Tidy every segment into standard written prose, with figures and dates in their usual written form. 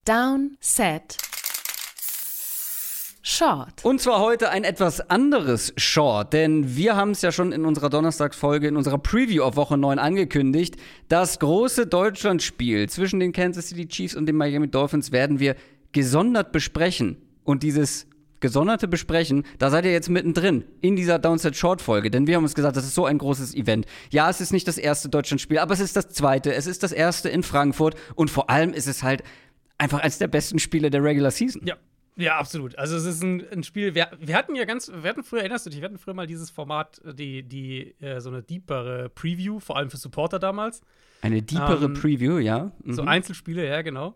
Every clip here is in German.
Down, Set, Short. Und zwar heute ein etwas anderes Short, denn wir haben es ja schon in unserer Donnerstagsfolge, in unserer Preview auf Woche 9 angekündigt. Das große Deutschlandspiel zwischen den Kansas City Chiefs und den Miami Dolphins werden wir gesondert besprechen. Und dieses gesonderte Besprechen, da seid ihr jetzt mittendrin in dieser Downset Short Folge, denn wir haben uns gesagt, das ist so ein großes Event. Ja, es ist nicht das erste Deutschlandspiel, aber es ist das zweite, es ist das erste in Frankfurt und vor allem ist es halt einfach eines der besten Spiele der Regular Season. Ja, absolut. Also es ist ein Spiel, wir hatten früher, erinnerst du dich, wir hatten früher mal dieses Format, so eine deepere Preview, vor allem für Supporter damals. Eine deepere Preview, ja. Mhm. So Einzelspiele, ja, genau.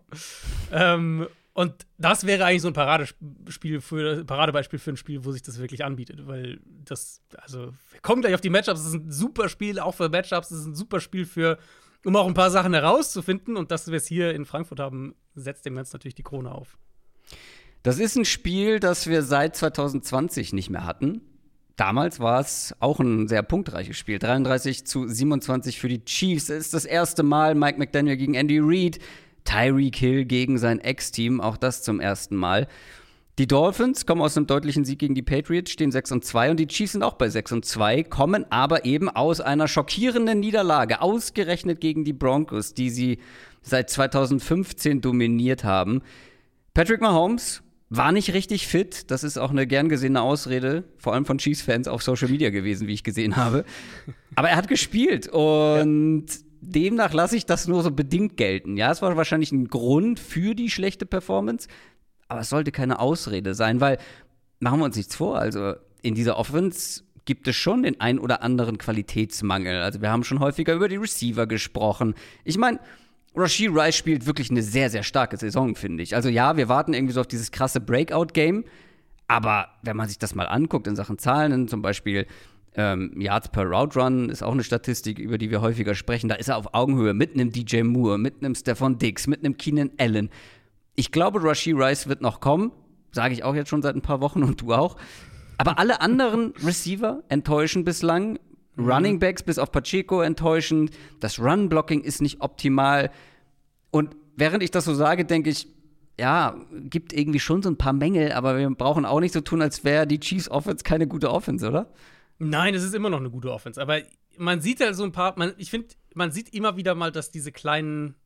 Und das wäre eigentlich so ein Paradebeispiel für ein Spiel, wo sich das wirklich anbietet, weil wir kommen gleich auf die Matchups, es ist ein super Spiel, auch für Matchups, es ist ein super Spiel um auch ein paar Sachen herauszufinden und dass wir es hier in Frankfurt haben, setzt dem Ganzen natürlich die Krone auf. Das ist ein Spiel, das wir seit 2020 nicht mehr hatten. Damals war es auch ein sehr punktreiches Spiel. 33-27 für die Chiefs. Es ist das erste Mal Mike McDaniel gegen Andy Reid. Tyreek Hill gegen sein Ex-Team, auch das zum ersten Mal. Die Dolphins kommen aus einem deutlichen Sieg gegen die Patriots, stehen 6-2 und die Chiefs sind auch bei 6-2, kommen aber eben aus einer schockierenden Niederlage, ausgerechnet gegen die Broncos, die sie seit 2015 dominiert haben. Patrick Mahomes war nicht richtig fit, das ist auch eine gern gesehene Ausrede, vor allem von Chiefs-Fans auf Social Media gewesen, wie ich gesehen habe. Aber er hat gespielt und demnach lasse ich das nur so bedingt gelten. Ja, es war wahrscheinlich ein Grund für die schlechte Performance, aber es sollte keine Ausrede sein, weil, machen wir uns nichts vor, also in dieser Offense gibt es schon den ein oder anderen Qualitätsmangel. Also wir haben schon häufiger über die Receiver gesprochen. Ich meine, Rashee Rice spielt wirklich eine sehr, sehr starke Saison, finde ich. Also ja, wir warten irgendwie so auf dieses krasse Breakout-Game, aber wenn man sich das mal anguckt in Sachen Zahlen, zum Beispiel Yards per Route Run ist auch eine Statistik, über die wir häufiger sprechen. Da ist er auf Augenhöhe mit einem DJ Moore, mit einem Stephon Diggs, mit einem Keenan Allen. Ich glaube, Rashee Rice wird noch kommen. Sage ich auch jetzt schon seit ein paar Wochen und du auch. Aber alle anderen Receiver enttäuschen bislang. Running Backs bis auf Pacheco enttäuschend. Das Run-Blocking ist nicht optimal. Und während ich das so sage, denke ich, ja, gibt irgendwie schon so ein paar Mängel, aber wir brauchen auch nicht so tun, als wäre die Chiefs Offense keine gute Offense, oder? Nein, es ist immer noch eine gute Offense. Aber man sieht halt so ein paar, ich finde, man sieht immer wieder mal, dass diese kleineren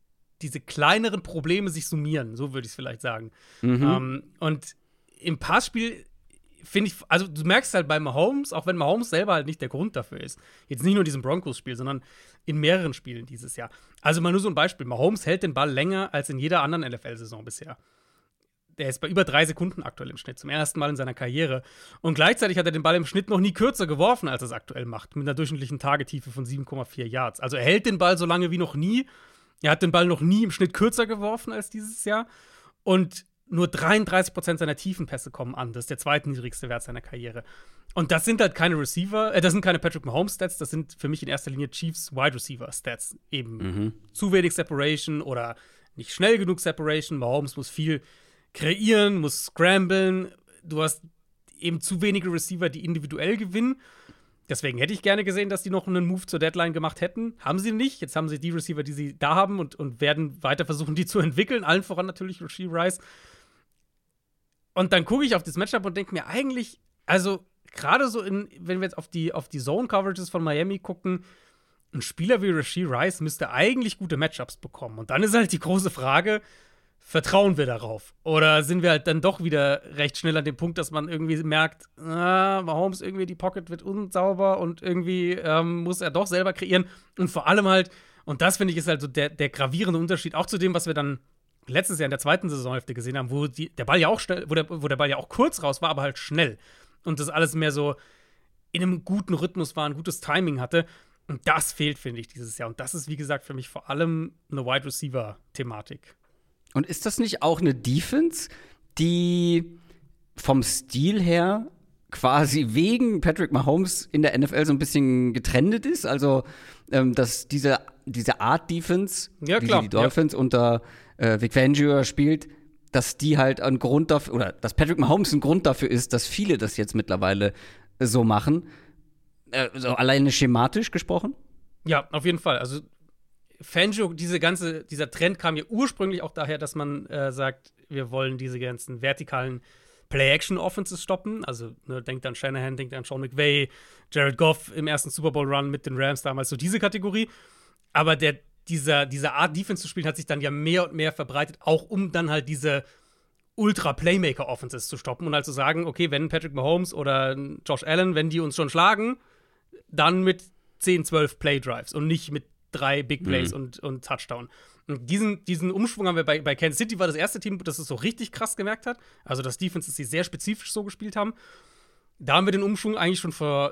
Probleme sich summieren, so würde ich es vielleicht sagen. Und im Passspiel finde ich, also du merkst halt bei Mahomes, auch wenn Mahomes selber halt nicht der Grund dafür ist, jetzt nicht nur in diesem Broncos-Spiel, sondern in mehreren Spielen dieses Jahr. Also mal nur so ein Beispiel, Mahomes hält den Ball länger als in jeder anderen NFL-Saison bisher. Der ist bei über 3 Sekunden aktuell im Schnitt, zum ersten Mal in seiner Karriere. Und gleichzeitig hat er den Ball im Schnitt noch nie kürzer geworfen, als er es aktuell macht, mit einer durchschnittlichen Tagetiefe von 7,4 Yards. Also er hält den Ball so lange wie noch nie. Er hat den Ball noch nie im Schnitt kürzer geworfen als dieses Jahr. Und nur 33% seiner Tiefenpässe kommen an. Das ist der zweitniedrigste Wert seiner Karriere. Und das sind halt keine das sind keine Patrick Mahomes-Stats, das sind für mich in erster Linie Chiefs Wide Receiver-Stats. Eben zu wenig Separation oder nicht schnell genug Separation. Mahomes muss viel kreieren, muss scramblen. Du hast eben zu wenige Receiver, die individuell gewinnen. Deswegen hätte ich gerne gesehen, dass die noch einen Move zur Deadline gemacht hätten. Haben sie nicht. Jetzt haben sie die Receiver, die sie da haben und werden weiter versuchen, die zu entwickeln. Allen voran natürlich Rashee Rice. Und dann gucke ich auf das Matchup und denke mir eigentlich, also gerade so wenn wir jetzt auf die Zone-Coverages von Miami gucken, ein Spieler wie Rashee Rice müsste eigentlich gute Matchups bekommen. Und dann ist halt die große Frage, vertrauen wir darauf? Oder sind wir halt dann doch wieder recht schnell an dem Punkt, dass man irgendwie merkt, Mahomes irgendwie die Pocket wird unsauber und irgendwie muss er doch selber kreieren. Und vor allem halt, und das finde ich ist halt so der gravierende Unterschied, auch zu dem, was wir dann letztes Jahr in der zweiten Saisonhälfte gesehen haben, wo der Ball ja auch schnell, wo der Ball ja auch kurz raus war, aber halt schnell. Und das alles mehr so in einem guten Rhythmus war, ein gutes Timing hatte. Und das fehlt, finde ich, dieses Jahr. Und das ist, wie gesagt, für mich vor allem eine Wide Receiver-Thematik. Und ist das nicht auch eine Defense, die vom Stil her quasi wegen Patrick Mahomes in der NFL so ein bisschen getrennt ist? Also, dass diese Art Defense, ja, wie klar, die Dolphins unter Vic Fangio spielt, dass die halt ein Grund dafür, oder dass Patrick Mahomes ein Grund dafür ist, dass viele das jetzt mittlerweile so machen. So alleine schematisch gesprochen? Ja, auf jeden Fall. Also Fangio, dieser Trend kam ja ursprünglich auch daher, dass man sagt, wir wollen diese ganzen vertikalen Play-Action-Offenses stoppen. Also, ne, denkt an Shanahan, denkt an Sean McVay, Jared Goff im ersten Super Bowl-Run mit den Rams damals, so diese Kategorie. Aber diese Art, Defense zu spielen, hat sich dann ja mehr und mehr verbreitet, auch um dann halt diese Ultra-Playmaker-Offenses zu stoppen und halt zu sagen, okay, wenn Patrick Mahomes oder Josh Allen, wenn die uns schon schlagen, dann mit 10, 12 Play-Drives und nicht mit 3 Big Plays und Touchdown. Und diesen Umschwung haben wir bei Kansas City, war das erste Team, das es so richtig krass gemerkt hat. Also das Defenses, die sehr spezifisch so gespielt haben. Da haben wir den Umschwung eigentlich schon vor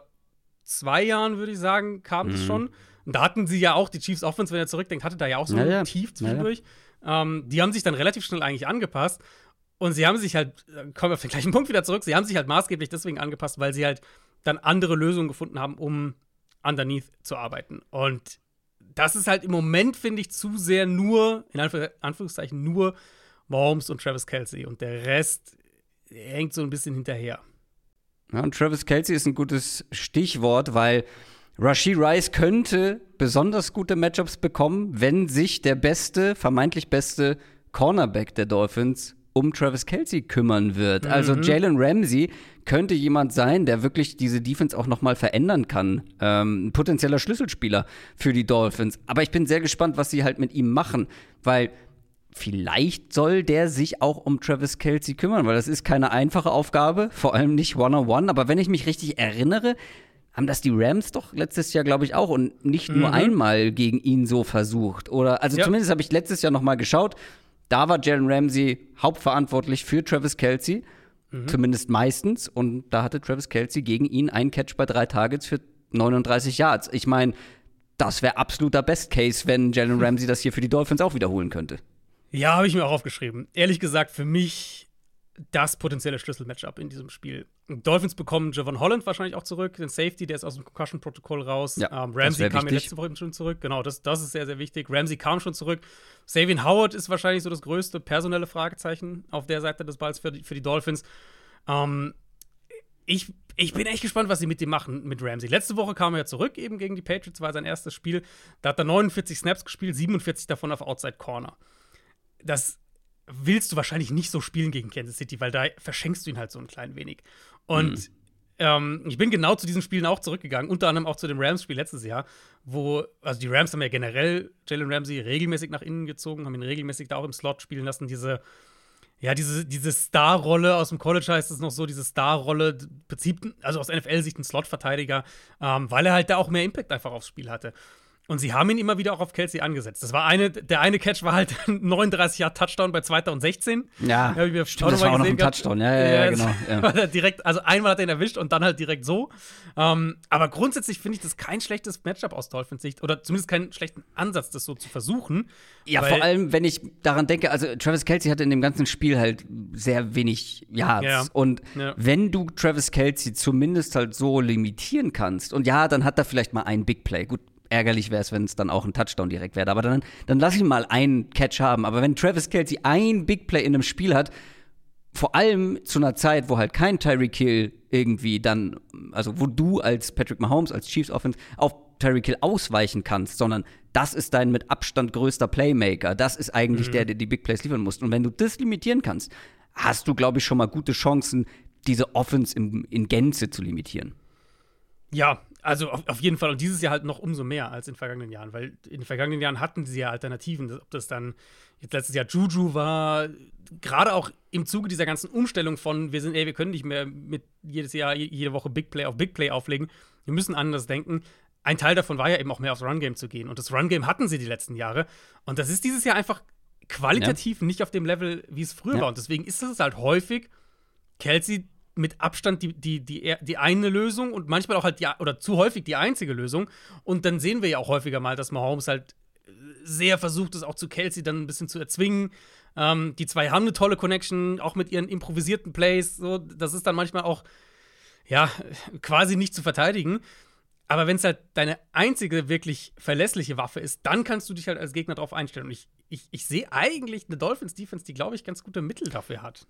2 Jahren, würde ich sagen, kam das schon. Und da hatten sie ja auch, die Chiefs Offense, wenn ihr zurückdenkt, hatte da ja auch so ein Tief zwischendurch. Die haben sich dann relativ schnell eigentlich angepasst. Und sie haben sich halt, kommen wir auf den gleichen Punkt wieder zurück, sie haben sich halt maßgeblich deswegen angepasst, weil sie halt dann andere Lösungen gefunden haben, um underneath zu arbeiten. Und das ist halt im Moment, finde ich, zu sehr nur, in Anführungszeichen, nur Mahomes und Travis Kelce. Und der Rest hängt so ein bisschen hinterher. Ja, und Travis Kelce ist ein gutes Stichwort, weil Rashee Rice könnte besonders gute Matchups bekommen, wenn sich der vermeintlich beste Cornerback der Dolphins um Travis Kelce kümmern wird. Also Jalen Ramsey könnte jemand sein, der wirklich diese Defense auch noch mal verändern kann. Ein potenzieller Schlüsselspieler für die Dolphins. Aber ich bin sehr gespannt, was sie halt mit ihm machen, weil vielleicht soll der sich auch um Travis Kelce kümmern, weil das ist keine einfache Aufgabe, vor allem nicht One-on-One. Aber wenn ich mich richtig erinnere, haben das die Rams doch letztes Jahr, glaube ich, auch und nicht nur einmal gegen ihn so versucht. Oder, also zumindest habe ich letztes Jahr noch mal geschaut. Da war Jalen Ramsey hauptverantwortlich für Travis Kelce, zumindest meistens. Und da hatte Travis Kelce gegen ihn einen Catch bei 3 Targets für 39 Yards. Ich meine, das wäre absoluter Best Case, wenn Jalen Ramsey das hier für die Dolphins auch wiederholen könnte. Ja, habe ich mir auch aufgeschrieben. Ehrlich gesagt, für mich das potenzielle Schlüssel-Matchup in diesem Spiel. Dolphins bekommen Javon Holland wahrscheinlich auch zurück, den Safety, der ist aus dem Concussion-Protokoll raus. Ja, Ramsey kam ja letzte Woche schon zurück. Genau, das ist sehr, sehr wichtig. Ramsey kam schon zurück. Xavier Howard ist wahrscheinlich so das größte personelle Fragezeichen auf der Seite des Balls für die Dolphins. Ich bin echt gespannt, was sie mit dem machen, mit Ramsey. Letzte Woche kam er ja zurück, eben gegen die Patriots, war sein erstes Spiel. Da hat er 49 Snaps gespielt, 47 davon auf Outside Corner. Das willst du wahrscheinlich nicht so spielen gegen Kansas City, weil da verschenkst du ihn halt so ein klein wenig. Und ich bin genau zu diesen Spielen auch zurückgegangen, unter anderem auch zu dem Rams-Spiel letztes Jahr, also die Rams haben ja generell Jalen Ramsey regelmäßig nach innen gezogen, haben ihn regelmäßig da auch im Slot spielen lassen, diese Star-Rolle aus dem College heißt es noch so, diese Star-Rolle, also aus NFL-Sicht ein Slot-Verteidiger, weil er halt da auch mehr Impact einfach aufs Spiel hatte. Und sie haben ihn immer wieder auch auf Kelce angesetzt. Der eine Catch war halt ein 39-Yard-Touchdown bei 2016. Ja, stimmt, das war auch noch ein Touchdown. Ja, genau. Ja. Direkt, also einmal hat er ihn erwischt und dann halt direkt so. Aber grundsätzlich finde ich das kein schlechtes Matchup aus Dolphins Sicht. Oder zumindest keinen schlechten Ansatz, das so zu versuchen. Ja, vor allem, wenn ich daran denke, also Travis Kelce hatte in dem ganzen Spiel halt sehr wenig Yards. Ja. Und wenn du Travis Kelce zumindest halt so limitieren kannst, und ja, dann hat er vielleicht mal einen Big Play. Gut, ärgerlich wäre es, wenn es dann auch ein Touchdown direkt wäre. Aber dann lass ihn mal einen Catch haben. Aber wenn Travis Kelce ein Big Play in einem Spiel hat, vor allem zu einer Zeit, wo halt kein Tyreek Hill irgendwie dann, also wo du als Patrick Mahomes, als Chiefs Offense auf Tyreek Hill ausweichen kannst, sondern das ist dein mit Abstand größter Playmaker. Das ist eigentlich der die Big Plays liefern muss. Und wenn du das limitieren kannst, hast du, glaube ich, schon mal gute Chancen, diese Offense in Gänze zu limitieren. Ja, also auf jeden Fall. Und dieses Jahr halt noch umso mehr als in den vergangenen Jahren. Weil in den vergangenen Jahren hatten sie ja Alternativen. Ob das dann jetzt letztes Jahr Juju war, gerade auch im Zuge dieser ganzen Umstellung von wir können nicht mehr mit jedes Jahr, jede Woche Big Play auf Big Play auflegen. Wir müssen anders denken. Ein Teil davon war ja eben auch mehr aufs Run-Game zu gehen. Und das Run-Game hatten sie die letzten Jahre. Und das ist dieses Jahr einfach qualitativ nicht auf dem Level, wie es früher war. Und deswegen ist es halt häufig Kelce mit Abstand die eine Lösung und manchmal auch halt oder zu häufig die einzige Lösung. Und dann sehen wir ja auch häufiger mal, dass Mahomes halt sehr versucht, es auch zu Kelce dann ein bisschen zu erzwingen. Die zwei haben eine tolle Connection, auch mit ihren improvisierten Plays. So, das ist dann manchmal auch, ja, quasi nicht zu verteidigen. Aber wenn es halt deine einzige wirklich verlässliche Waffe ist, dann kannst du dich halt als Gegner drauf einstellen. Und ich sehe eigentlich eine Dolphins-Defense, die, glaube ich, ganz gute Mittel dafür hat.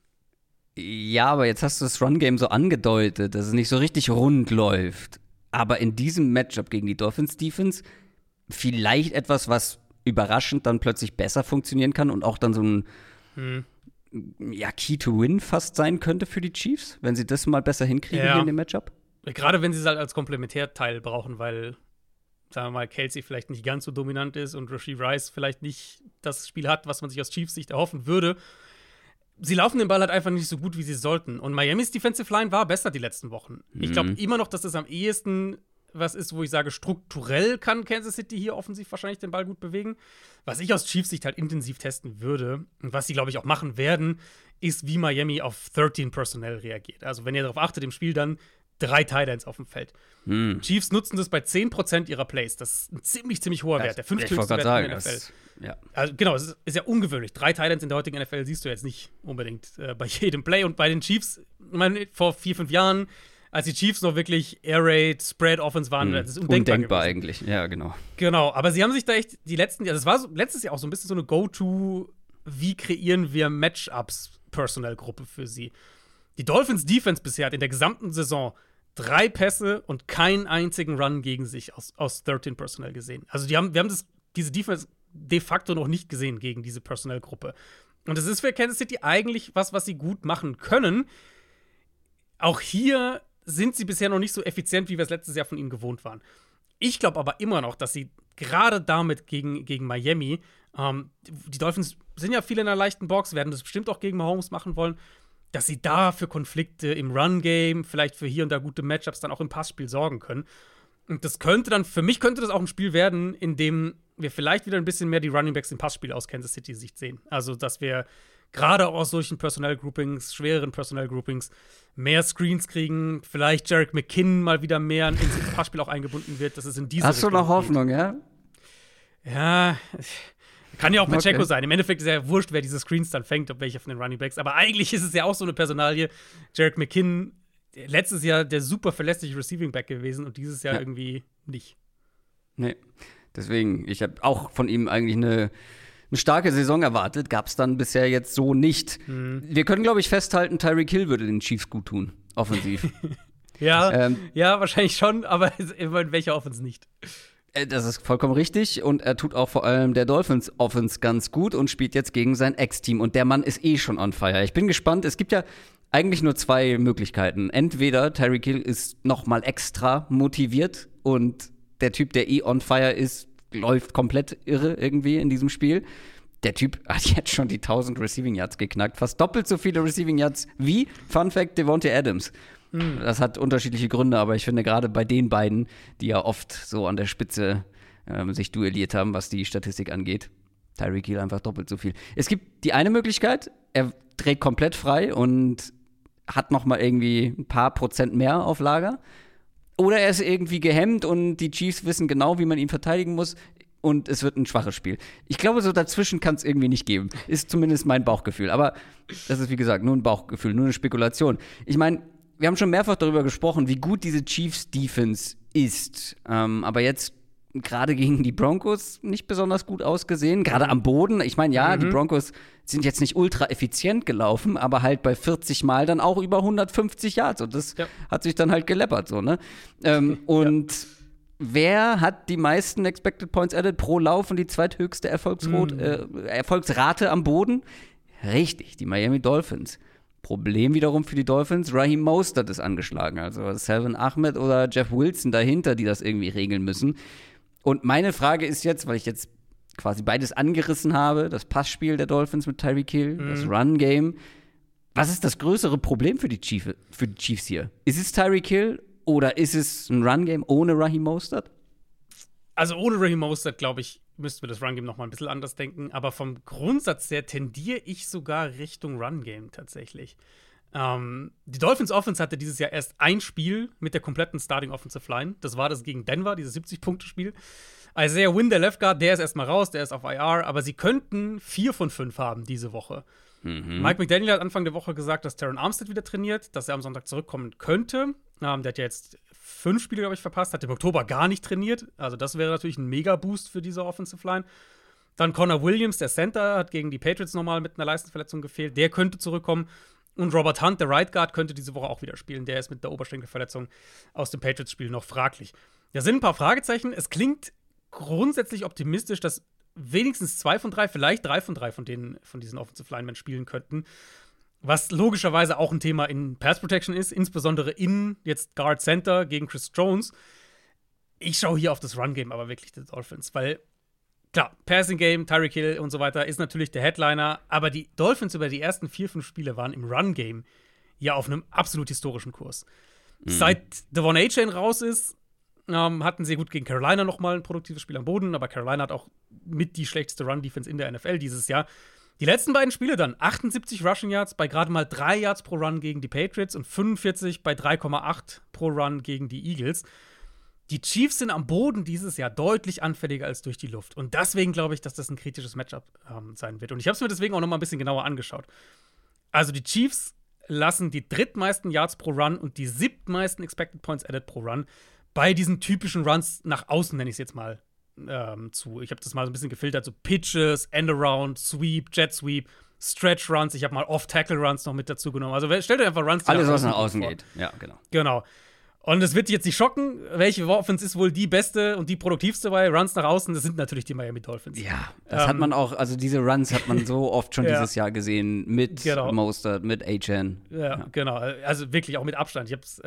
Ja, aber jetzt hast du das Run-Game so angedeutet, dass es nicht so richtig rund läuft. Aber in diesem Matchup gegen die Dolphins-Defense vielleicht etwas, was überraschend dann plötzlich besser funktionieren kann und auch dann so ein Key to Win fast sein könnte für die Chiefs, wenn sie das mal besser hinkriegen hier in dem Matchup. Gerade wenn sie es halt als Komplementärteil brauchen, weil, sagen wir mal, Kelsey vielleicht nicht ganz so dominant ist und Rashee Rice vielleicht nicht das Spiel hat, was man sich aus Chiefs Sicht erhoffen würde. Sie laufen den Ball halt einfach nicht so gut, wie sie sollten. Und Miamis Defensive Line war besser die letzten Wochen. Ich glaube immer noch, dass das am ehesten was ist, wo ich sage, strukturell kann Kansas City hier offensiv wahrscheinlich den Ball gut bewegen. Was ich aus Chiefs Sicht halt intensiv testen würde und was sie, glaube ich, auch machen werden, ist, wie Miami auf 13 Personnel reagiert. Also, wenn ihr darauf achtet, im Spiel dann 3 Tight Ends auf dem Feld. Chiefs nutzen das bei 10% ihrer Plays. Das ist ein ziemlich hoher Wert. Der 5. höchste Wert in der NFL. Also, genau, es ist ja ungewöhnlich. 3 Tight Ends in der heutigen NFL siehst du jetzt nicht unbedingt bei jedem Play. Und bei den Chiefs, ich meine, vor 4-5 Jahren, als die Chiefs noch wirklich Air Raid, Spread Offense waren, das ist undenkbar eigentlich. Ja, genau. Genau, aber sie haben sich da echt das war so, letztes Jahr auch so ein bisschen so eine Go-To, wie kreieren wir Matchups Personal-Gruppe für sie. Die Dolphins Defense bisher hat in der gesamten Saison 3 Pässe und keinen einzigen Run gegen sich aus 13 Personnel gesehen. Also wir haben diese Defense de facto noch nicht gesehen gegen diese Personal-Gruppe. Und das ist für Kansas City eigentlich was sie gut machen können. Auch hier sind sie bisher noch nicht so effizient, wie wir es letztes Jahr von ihnen gewohnt waren. Ich glaube aber immer noch, dass sie gerade damit gegen Miami, die Dolphins sind ja viele in einer leichten Box, werden das bestimmt auch gegen Mahomes machen wollen, dass sie da für Konflikte im Run-Game, vielleicht für hier und da gute Matchups dann auch im Passspiel sorgen können. Und das könnte dann, für mich könnte das auch ein Spiel werden, in dem wir vielleicht wieder ein bisschen mehr die Runningbacks im Passspiel aus Kansas City Sicht sehen. Also, dass wir gerade auch aus solchen Personnel-Groupings, schwereren Personnel-Groupings, mehr Screens kriegen, vielleicht Jerick McKinnon mal wieder mehr ins Passspiel auch eingebunden wird, dass es in diese Hast Richtung du noch Hoffnung, geht. Ja? Ja, kann ja auch Pacheco sein. Im Endeffekt ist ja wurscht, wer diese Screens dann fängt, ob welche von den Runningbacks. Aber eigentlich ist es ja auch so eine Personalie. Jerick McKinnon, letztes Jahr der super verlässliche Receiving Back gewesen und dieses Jahr irgendwie nicht. Nee, deswegen, ich habe auch von ihm eigentlich eine starke Saison erwartet, gab es dann bisher jetzt so nicht. Wir können, glaube ich, festhalten, Tyreek Hill würde den Chiefs gut tun, offensiv. ja, wahrscheinlich schon, aber in welcher Offense nicht. Das ist vollkommen richtig und er tut auch vor allem der Dolphins Offense ganz gut und spielt jetzt gegen sein Ex-Team und der Mann ist schon on fire. Ich bin gespannt, es gibt ja eigentlich nur 2 Möglichkeiten. Entweder Tyreek Hill ist noch mal extra motiviert und der Typ, der on fire ist, läuft komplett irre irgendwie in diesem Spiel. Der Typ hat jetzt schon die 1000 Receiving Yards geknackt. Fast doppelt so viele Receiving Yards wie, Fun Fact, Devontae Adams. Das hat unterschiedliche Gründe, aber ich finde gerade bei den beiden, die ja oft so an der Spitze sich duelliert haben, was die Statistik angeht, Tyreek Hill einfach doppelt so viel. Es gibt die eine Möglichkeit, er dreht komplett frei und hat noch mal irgendwie ein paar Prozent mehr auf Lager. Oder er ist irgendwie gehemmt und die Chiefs wissen genau, wie man ihn verteidigen muss und es wird ein schwaches Spiel. Ich glaube, so dazwischen kann es irgendwie nicht geben. Ist zumindest mein Bauchgefühl. Aber das ist, wie gesagt, nur ein Bauchgefühl, nur eine Spekulation. Ich meine, wir haben schon mehrfach darüber gesprochen, wie gut diese Chiefs-Defense ist. Aber jetzt gerade gegen die Broncos nicht besonders gut ausgesehen. Gerade am Boden. Ich meine, ja, die Broncos sind jetzt nicht ultra effizient gelaufen, aber halt bei 40 Mal dann auch über 150 Yards. Und das hat sich dann halt geleppert, so, ne? Und wer hat die meisten Expected Points Added pro Lauf und die zweithöchste Erfolgsrate am Boden? Richtig, die Miami Dolphins. Problem wiederum für die Dolphins, Raheem Mostert ist angeschlagen. Also Salvon Ahmed oder Jeff Wilson dahinter, die das irgendwie regeln müssen. Und meine Frage ist jetzt, weil ich jetzt quasi beides angerissen habe, das Passspiel der Dolphins mit Tyreek Hill, das Run-Game. Was ist das größere Problem für die Chiefs hier? Ist es Tyreek Hill oder ist es ein Run-Game ohne Raheem Mostert? Also ohne Raheem Mostert, glaube ich, müssten wir das Run-Game noch mal ein bisschen anders denken. Aber vom Grundsatz her tendiere ich sogar Richtung Run-Game tatsächlich. Die Dolphins Offense hatte dieses Jahr erst ein Spiel mit der kompletten Starting Offensive Line. Das war das gegen Denver, dieses 70-Punkte-Spiel. Isaiah Wynn, der Left Guard, der ist erstmal raus, der ist auf IR. Aber sie könnten 4 von 5 haben diese Woche. Mike McDaniel hat Anfang der Woche gesagt, dass Terron Armstead wieder trainiert, dass er am Sonntag zurückkommen könnte. Der hat ja jetzt 5 Spiele, glaube ich, verpasst, hat im Oktober gar nicht trainiert. Also das wäre natürlich ein Mega-Boost für diese Offensive Line. Dann Connor Williams, der Center, hat gegen die Patriots nochmal mit einer Leistungsverletzung gefehlt. Der könnte zurückkommen. Und Robert Hunt, der Right Guard, könnte diese Woche auch wieder spielen. Der ist mit der Oberschenkelverletzung aus dem Patriots-Spiel noch fraglich. Da sind ein paar Fragezeichen. Es klingt grundsätzlich optimistisch, dass wenigstens 2 von 3, vielleicht 3 von 3 von diesen Offensive Linemen spielen könnten. Was logischerweise auch ein Thema in Pass Protection ist, insbesondere in jetzt Guard Center gegen Chris Jones. Ich schaue hier auf das Run-Game aber wirklich der Dolphins, weil klar, Passing-Game, Tyreek Hill und so weiter ist natürlich der Headliner, aber die Dolphins über die ersten 4-5 Spiele waren im Run-Game ja auf einem absolut historischen Kurs. Seit Devon A-Chain raus ist, hatten sie gut gegen Carolina noch mal ein produktives Spiel am Boden, aber Carolina hat auch mit die schlechteste Run-Defense in der NFL dieses Jahr. Die letzten beiden Spiele dann 78 Rushing Yards bei gerade mal 3 Yards pro Run gegen die Patriots und 45 bei 3,8 pro Run gegen die Eagles. Die Chiefs sind am Boden dieses Jahr deutlich anfälliger als durch die Luft. Und deswegen glaube ich, dass das ein kritisches Matchup sein wird. Und ich habe es mir deswegen auch noch mal ein bisschen genauer angeschaut. Also die Chiefs lassen die drittmeisten Yards pro Run und die siebtmeisten Expected Points Added pro Run bei diesen typischen Runs nach außen, nenne ich es jetzt mal, zu. Ich habe das mal so ein bisschen gefiltert, so Pitches, End-Around, Sweep, Jet Sweep, Stretch Runs. Ich habe mal Off-Tackle-Runs noch mit dazu genommen. Also stellt euch einfach Runs, die alles, was nach außen geht. Ja, genau. Genau. Und es wird dich jetzt nicht schocken, welche Offense ist wohl die beste und die produktivste bei Runs nach außen. Das sind natürlich die Miami Dolphins. Ja, das hat man auch, also diese Runs hat man so oft schon dieses Jahr gesehen mit Mostert, mit A-Chan. Ja, genau. Also wirklich auch mit Abstand. Ich habe es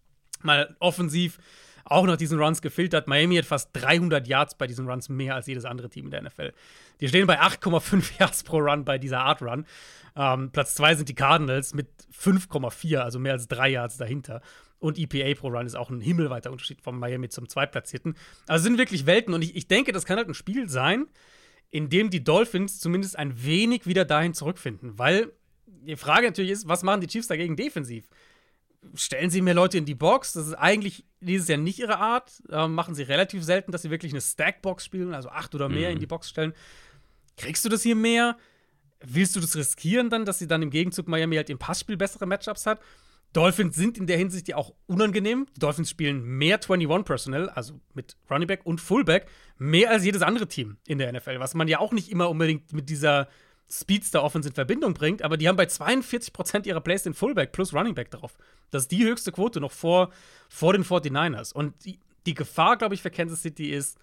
mal offensiv auch nach diesen Runs gefiltert. Miami hat fast 300 Yards bei diesen Runs, mehr als jedes andere Team in der NFL. Die stehen bei 8,5 Yards pro Run bei dieser Art Run. Platz 2 sind die Cardinals mit 5,4, also mehr als 3 Yards dahinter. Und EPA pro Run ist auch ein himmelweiter Unterschied von Miami zum Zweitplatzierten. Also sind wirklich Welten. Und ich denke, das kann halt ein Spiel sein, in dem die Dolphins zumindest ein wenig wieder dahin zurückfinden. Weil die Frage natürlich ist, was machen die Chiefs dagegen defensiv? Stellen sie mehr Leute in die Box? Das ist eigentlich dieses Jahr nicht ihre Art. Machen sie relativ selten, dass sie wirklich eine Stackbox spielen, also 8 oder mehr in die Box stellen. Kriegst du das hier mehr? Willst du das riskieren dann, dass sie dann im Gegenzug Miami halt im Passspiel bessere Matchups hat? Dolphins sind in der Hinsicht ja auch unangenehm. Die Dolphins spielen mehr 21-Personnel, also mit Running Back und Fullback, mehr als jedes andere Team in der NFL, was man ja auch nicht immer unbedingt mit dieser Speedster-Offense in Verbindung bringt, aber die haben bei 42% ihrer Plays den Fullback plus Running Back drauf. Das ist die höchste Quote noch vor den 49ers. Und die Gefahr, glaube ich, für Kansas City ist,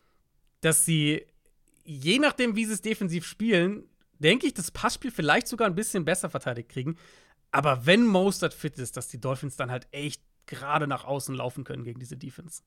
dass sie, je nachdem, wie sie es defensiv spielen, denke ich, das Passspiel vielleicht sogar ein bisschen besser verteidigt kriegen. Aber wenn Mostert fit ist, dass die Dolphins dann halt echt gerade nach außen laufen können gegen diese Defense.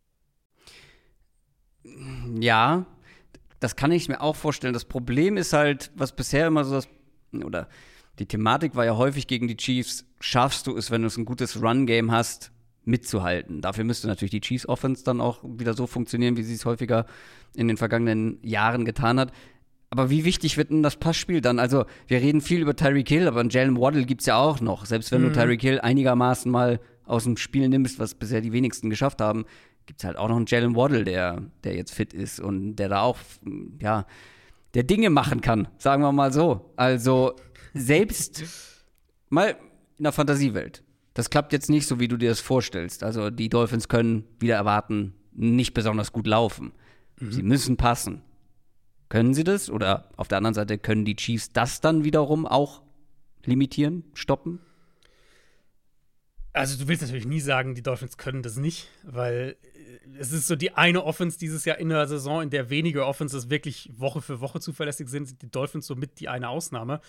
Ja, das kann ich mir auch vorstellen. Das Problem ist halt, was bisher immer so oder die Thematik war ja häufig gegen die Chiefs, schaffst du es, wenn du ein gutes Run-Game hast, mitzuhalten. Dafür müsste natürlich die Chiefs-Offense dann auch wieder so funktionieren, wie sie es häufiger in den vergangenen Jahren getan hat. Aber wie wichtig wird denn das Passspiel dann? Also, wir reden viel über Tyreek Hill, aber einen Jalen Waddle gibt's ja auch noch. Selbst wenn du Tyreek Hill einigermaßen mal aus dem Spiel nimmst, was bisher die wenigsten geschafft haben, gibt's halt auch noch einen Jalen Waddle, der jetzt fit ist und der da auch, ja, der Dinge machen kann, sagen wir mal so. Also, selbst mal in der Fantasiewelt. Das klappt jetzt nicht so, wie du dir das vorstellst. Also, die Dolphins können, wieder erwarten, nicht besonders gut laufen. Sie müssen passen. Können sie das? Oder auf der anderen Seite können die Chiefs das dann wiederum auch limitieren, stoppen? Also du willst natürlich nie sagen, die Dolphins können das nicht, weil es ist so die eine Offense dieses Jahr in der Saison, in der wenige Offenses wirklich Woche für Woche zuverlässig sind die Dolphins somit die eine Ausnahme.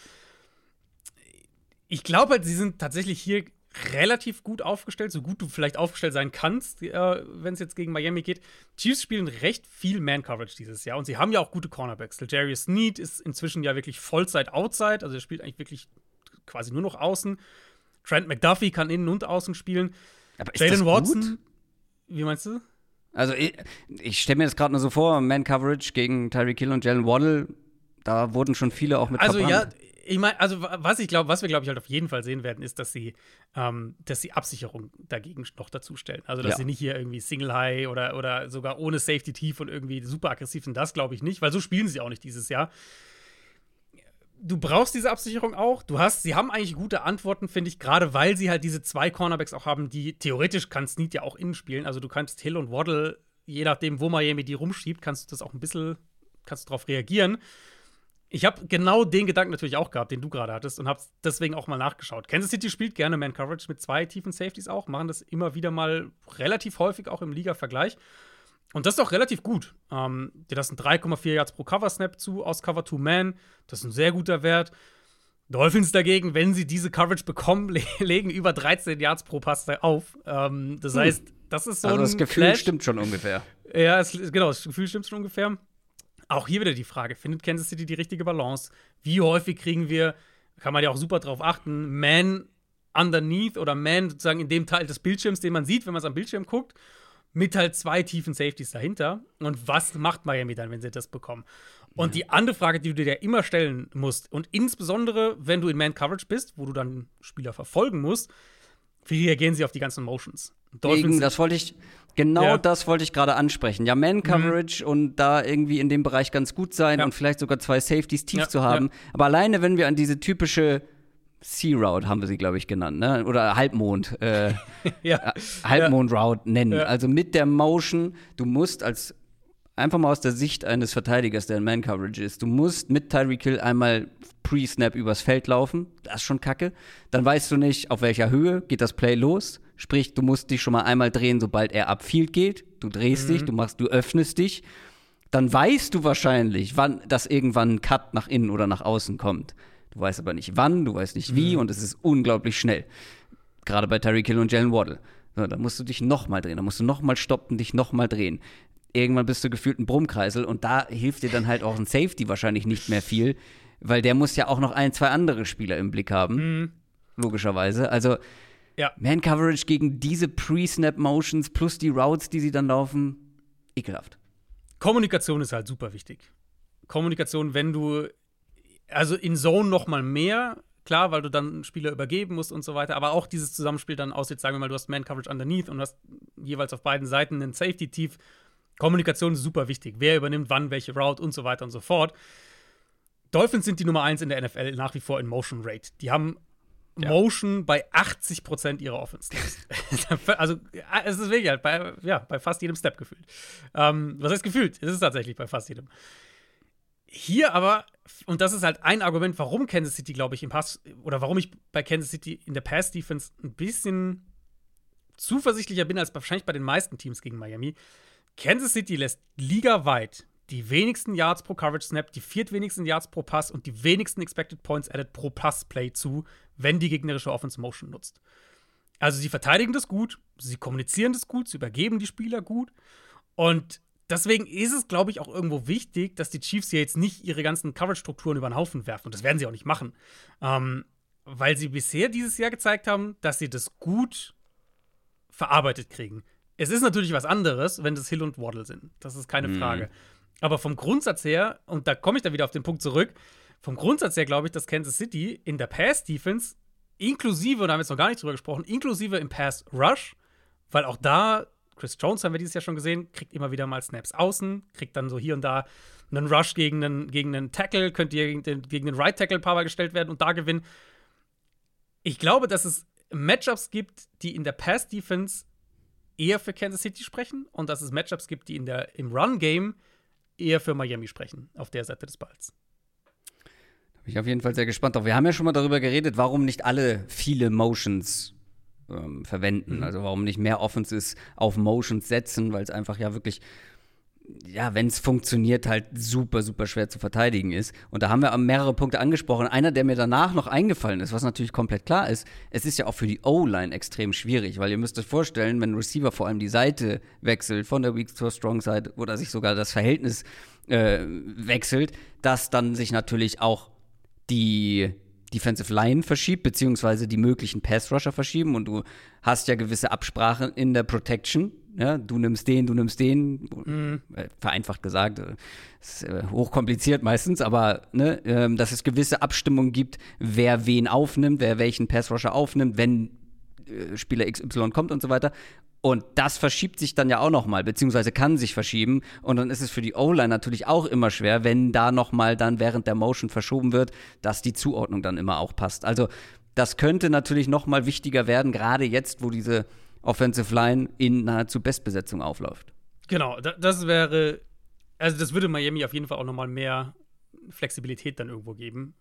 Ich glaube halt, sie sind tatsächlich hier relativ gut aufgestellt, so gut du vielleicht aufgestellt sein kannst, wenn es jetzt gegen Miami geht. Chiefs spielen recht viel Man-Coverage dieses Jahr und sie haben ja auch gute Cornerbacks. L'Jarius Sneed ist inzwischen ja wirklich Vollzeit-Outside, also er spielt eigentlich wirklich quasi nur noch außen. Trent McDuffie kann innen und außen spielen. Aber ist Jalen das Watson, gut? Wie meinst du? Also ich stelle mir das gerade nur so vor, Man-Coverage gegen Tyreek Hill und Jalen Waddle, da wurden schon viele auch mit verbrannt. Ja, ich meine, also was wir, glaube ich, halt auf jeden Fall sehen werden, ist, dass sie Absicherung dagegen noch dazu stellen. Also, dass sie nicht hier irgendwie Single High oder sogar ohne Safety Tief und irgendwie super aggressiv sind, das glaube ich nicht, weil so spielen sie auch nicht dieses Jahr. Du brauchst diese Absicherung auch. Sie haben eigentlich gute Antworten, finde ich, gerade weil sie halt diese 2 Cornerbacks auch haben, die theoretisch kann Snead ja auch innen spielen. Also du kannst Hill und Waddle, je nachdem, wo Miami die rumschiebt, kannst du das auch ein bisschen, kannst du darauf reagieren. Ich habe genau den Gedanken natürlich auch gehabt, den du gerade hattest und habe deswegen auch mal nachgeschaut. Kansas City spielt gerne Man-Coverage mit 2 tiefen Safeties auch, machen das immer wieder mal relativ häufig auch im Liga-Vergleich. Und das ist doch relativ gut. Dir lassen 3,4 Yards pro Cover-Snap zu aus Cover 2 Man. Das ist ein sehr guter Wert. Dolphins dagegen, wenn sie diese Coverage bekommen, legen über 13 Yards pro Pass auf. Das heißt, das ist so also ein das Gefühl Clash. Stimmt schon ungefähr. Ja, genau, das Gefühl stimmt schon ungefähr. Auch hier wieder die Frage, findet Kansas City die richtige Balance? Wie häufig kriegen wir, kann man ja auch super drauf achten, Man underneath oder Man sozusagen in dem Teil des Bildschirms, den man sieht, wenn man es am Bildschirm guckt, mit halt 2 tiefen Safeties dahinter. Und was macht Miami dann, wenn sie das bekommen? Und die andere Frage, die du dir immer stellen musst, und insbesondere, wenn du in Man-Coverage bist, wo du dann Spieler verfolgen musst, wie reagieren sie auf die ganzen Motions? Das wollte ich gerade ansprechen. Ja, Man-Coverage und da irgendwie in dem Bereich ganz gut sein und vielleicht sogar 2 Safeties tief zu haben. Ja. Aber alleine, wenn wir an diese typische Sea-Route, haben wir sie, glaube ich, genannt, ne? Oder Halbmond, Halbmond-Route nennen. Ja. Also mit der Motion, du musst einfach mal aus der Sicht eines Verteidigers, der in Man-Coverage ist, du musst mit Tyreek Hill einmal Pre-Snap übers Feld laufen. Das ist schon kacke. Dann weißt du nicht, auf welcher Höhe geht das Play los. Sprich, du musst dich schon mal einmal drehen, sobald er upfield geht. Du drehst dich, du öffnest dich. Dann weißt du wahrscheinlich, wann das irgendwann ein Cut nach innen oder nach außen kommt. Du weißt aber nicht wann, du weißt nicht wie und es ist unglaublich schnell. Gerade bei Tyreek Hill und Jalen Waddle. So, dann musst du dich nochmal drehen, dann musst du nochmal stoppen, dich nochmal drehen. Irgendwann bist du gefühlt ein Brummkreisel und da hilft dir dann halt auch ein Safety wahrscheinlich nicht mehr viel, weil der muss ja auch noch 1, 2 andere Spieler im Blick haben, logischerweise. Also Man-Coverage gegen diese Pre-Snap-Motions plus die Routes, die sie dann laufen, ekelhaft. Kommunikation ist halt super wichtig. Kommunikation, wenn du, also in Zone noch mal mehr, klar, weil du dann einen Spieler übergeben musst und so weiter, aber auch dieses Zusammenspiel dann aussieht, sagen wir mal, du hast Man-Coverage underneath und hast jeweils auf beiden Seiten einen Safety tief. Kommunikation ist super wichtig. Wer übernimmt wann, welche Route und so weiter und so fort. Dolphins sind die Nummer 1 in der NFL nach wie vor in Motion Rate. Die haben Motion bei 80% ihrer Offense. Also, es ist wirklich halt bei fast jedem Step gefühlt. Was heißt gefühlt? Es ist tatsächlich bei fast jedem. Hier aber, und das ist halt ein Argument, warum Kansas City, glaube ich, warum ich bei Kansas City in der Pass-Defense ein bisschen zuversichtlicher bin als wahrscheinlich bei den meisten Teams gegen Miami. Kansas City lässt ligaweit die wenigsten Yards pro Coverage-Snap, die 4. Yards pro Pass und die wenigsten Expected Points added pro Pass-Play zu, wenn die gegnerische Offense Motion nutzt. Also sie verteidigen das gut, sie kommunizieren das gut, sie übergeben die Spieler gut. Und deswegen ist es, glaube ich, auch irgendwo wichtig, dass die Chiefs hier jetzt nicht ihre ganzen Coverage-Strukturen über den Haufen werfen. Und das werden sie auch nicht machen. Weil sie bisher dieses Jahr gezeigt haben, dass sie das gut verarbeitet kriegen. Es ist natürlich was anderes, wenn das Hill und Waddle sind. Das ist keine Frage. Aber vom Grundsatz her, und da komme ich dann wieder auf den Punkt zurück, vom Grundsatz her glaube ich, dass Kansas City in der Pass-Defense inklusive, und da haben wir jetzt noch gar nicht drüber gesprochen, inklusive im Pass-Rush, weil auch da, Chris Jones haben wir dieses Jahr schon gesehen, kriegt immer wieder mal Snaps außen, kriegt dann so hier und da einen Rush gegen einen Tackle, könnte gegen den Right Tackle ein paar Mal gestellt werden und da gewinnen. Ich glaube, dass es Matchups gibt, die in der Pass-Defense eher für Kansas City sprechen und dass es Matchups gibt, die im Run-Game eher für Miami sprechen, auf der Seite des Balls. Da bin ich auf jeden Fall sehr gespannt drauf. Wir haben ja schon mal darüber geredet, warum nicht alle viele Motions verwenden. Also warum nicht mehr Offenses auf Motions setzen, weil es einfach ja wirklich, wenn es funktioniert, halt super, super schwer zu verteidigen ist. Und da haben wir mehrere Punkte angesprochen. Einer, der mir danach noch eingefallen ist, was natürlich komplett klar ist, es ist ja auch für die O-Line extrem schwierig, weil ihr müsst euch vorstellen, wenn ein Receiver vor allem die Seite wechselt, von der Weak zur Strong Side oder sich sogar das Verhältnis wechselt, dass dann sich natürlich auch die Defensive Line verschiebt, beziehungsweise die möglichen Pass-Rusher verschieben und du hast ja gewisse Absprachen in der Protection. Ja, du nimmst den. Vereinfacht gesagt, ist hochkompliziert meistens, aber dass es gewisse Abstimmungen gibt, wer wen aufnimmt, wer welchen Pass-Rusher aufnimmt, wenn Spieler XY kommt und so weiter. Und das verschiebt sich dann ja auch noch mal, beziehungsweise kann sich verschieben. Und dann ist es für die O-Line natürlich auch immer schwer, wenn da noch mal dann während der Motion verschoben wird, dass die Zuordnung dann immer auch passt. Also das könnte natürlich noch mal wichtiger werden, gerade jetzt, wo diese Offensive Line in nahezu Bestbesetzung aufläuft. Genau, das würde Miami auf jeden Fall auch noch mal mehr Flexibilität dann irgendwo geben.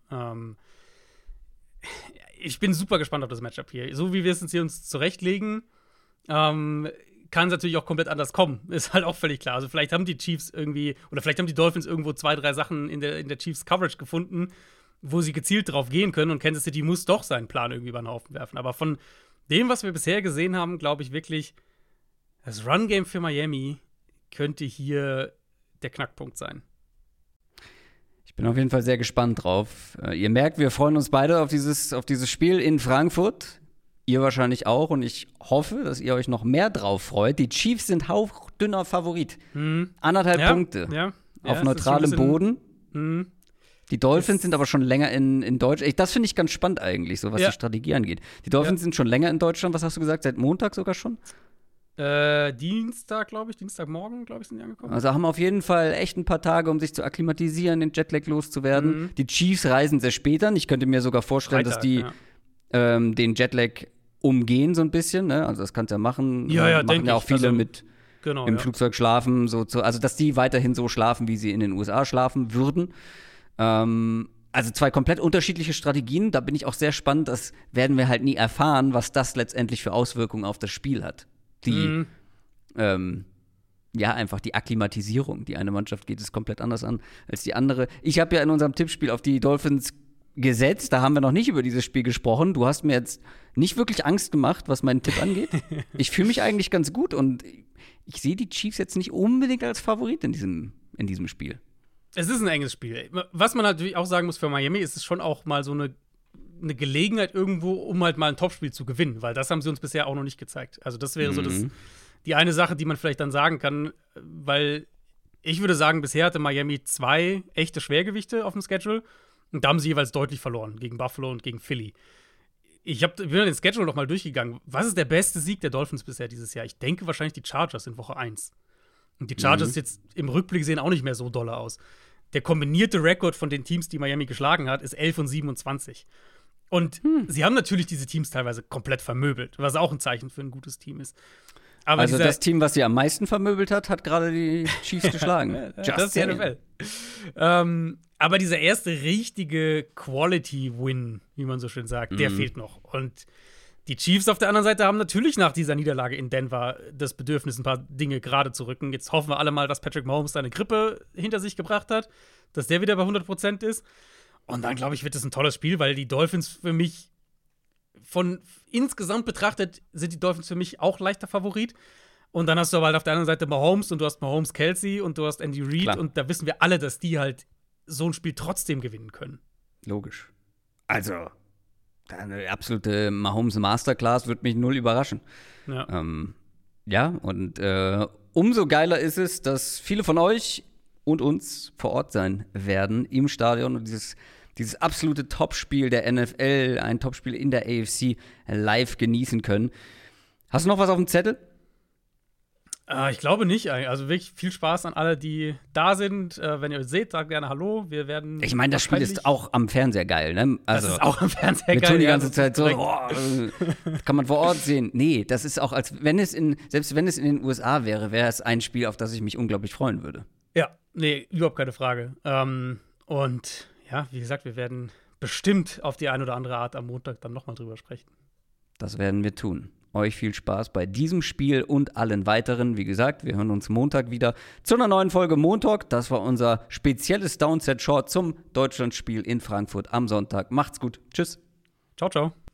Ich bin super gespannt auf das Matchup hier. So wie wir es uns hier zurechtlegen, kann es natürlich auch komplett anders kommen. Ist halt auch völlig klar. Also vielleicht haben die Chiefs irgendwie, oder vielleicht haben die Dolphins irgendwo 2, 3 Sachen in der Chiefs Coverage gefunden, wo sie gezielt drauf gehen können, und Kansas City muss doch seinen Plan irgendwie über den Haufen werfen. Aber von dem, was wir bisher gesehen haben, glaube ich wirklich, das Run-Game für Miami könnte hier der Knackpunkt sein. Ich bin auf jeden Fall sehr gespannt drauf. Ihr merkt, wir freuen uns beide auf dieses Spiel in Frankfurt. Ihr wahrscheinlich auch. Und ich hoffe, dass ihr euch noch mehr drauf freut. Die Chiefs sind hauchdünner Favorit. 1,5 Punkte auf neutralem Boden. Die Dolphins sind aber schon länger in Deutschland. Das finde ich ganz spannend eigentlich, so was die Strategie angeht. Die Dolphins sind schon länger in Deutschland. Was hast du gesagt? Seit Montag sogar schon? Dienstag, glaube ich. Dienstagmorgen, glaube ich, sind die angekommen. Also haben auf jeden Fall echt ein paar Tage, um sich zu akklimatisieren, den Jetlag loszuwerden. Die Chiefs reisen sehr spät an. Ich könnte mir sogar vorstellen, Freitag, dass die den Jetlag umgehen so ein bisschen. Ne? Also das kannst du ja machen. Machen ja auch viele mit im Flugzeug schlafen. Also dass die weiterhin so schlafen, wie sie in den USA schlafen würden. Also 2 komplett unterschiedliche Strategien. Da bin ich auch sehr spannend. Das werden wir halt nie erfahren, was das letztendlich für Auswirkungen auf das Spiel hat. Einfach die Akklimatisierung. Die eine Mannschaft geht es komplett anders an als die andere. Ich habe ja in unserem Tippspiel auf die Dolphins gesetzt. Da haben wir noch nicht über dieses Spiel gesprochen. Du hast mir jetzt nicht wirklich Angst gemacht, was meinen Tipp angeht. Ich fühle mich eigentlich ganz gut und ich sehe die Chiefs jetzt nicht unbedingt als Favorit in diesem Spiel. Es ist ein enges Spiel. Was man natürlich auch sagen muss für Miami, ist es schon auch mal so eine Gelegenheit irgendwo, um halt mal ein Topspiel zu gewinnen, weil das haben sie uns bisher auch noch nicht gezeigt. Also das wäre so die eine Sache, die man vielleicht dann sagen kann, weil ich würde sagen, bisher hatte Miami 2 echte Schwergewichte auf dem Schedule und da haben sie jeweils deutlich verloren, gegen Buffalo und gegen Philly. Ich bin den Schedule noch mal durchgegangen. Was ist der beste Sieg der Dolphins bisher dieses Jahr? Ich denke wahrscheinlich die Chargers in Woche 1. Und die Chargers jetzt im Rückblick sehen auch nicht mehr so dolle aus. Der kombinierte Rekord von den Teams, die Miami geschlagen hat, ist 11-27. Und sie haben natürlich diese Teams teilweise komplett vermöbelt, was auch ein Zeichen für ein gutes Team ist. Aber also das Team, was sie am meisten vermöbelt hat gerade die Chiefs geschlagen. Das ist die NFL. Aber dieser erste richtige Quality-Win, wie man so schön sagt, der fehlt noch. Und die Chiefs auf der anderen Seite haben natürlich nach dieser Niederlage in Denver das Bedürfnis, ein paar Dinge gerade zu rücken. Jetzt hoffen wir alle mal, dass Patrick Mahomes seine Grippe hinter sich gebracht hat, dass der wieder bei 100% ist. Und dann, glaube ich, wird es ein tolles Spiel, weil die Dolphins für mich insgesamt betrachtet, sind die Dolphins für mich auch leichter Favorit. Und dann hast du aber halt auf der anderen Seite Mahomes und du hast Mahomes Kelsey und du hast Andy Reid. Klar. Und da wissen wir alle, dass die halt so ein Spiel trotzdem gewinnen können. Logisch. Also, eine absolute Mahomes Masterclass wird mich null überraschen. Und umso geiler ist es, dass viele von euch und uns vor Ort sein werden im Stadion und dieses absolute Topspiel der NFL, ein Topspiel in der AFC live genießen können. Hast du noch was auf dem Zettel? Ich glaube nicht. Also wirklich viel Spaß an alle, die da sind. Wenn ihr euch seht, sagt gerne Hallo. Wir werden. Ich meine, das Spiel ist auch am Fernseher geil, ne? Also, das ist auch am Fernseher geil. Wir tun die ganze Zeit so, das kann man vor Ort sehen. Nee, das ist auch, selbst wenn es in den USA wäre es ein Spiel, auf das ich mich unglaublich freuen würde. Ja, nee, überhaupt keine Frage. Und ja, wie gesagt, wir werden bestimmt auf die eine oder andere Art am Montag dann nochmal drüber sprechen. Das werden wir tun. Euch viel Spaß bei diesem Spiel und allen weiteren. Wie gesagt, wir hören uns Montag wieder zu einer neuen Folge Montalk. Das war unser spezielles Downset-Short zum Deutschlandspiel in Frankfurt am Sonntag. Macht's gut. Tschüss. Ciao, ciao.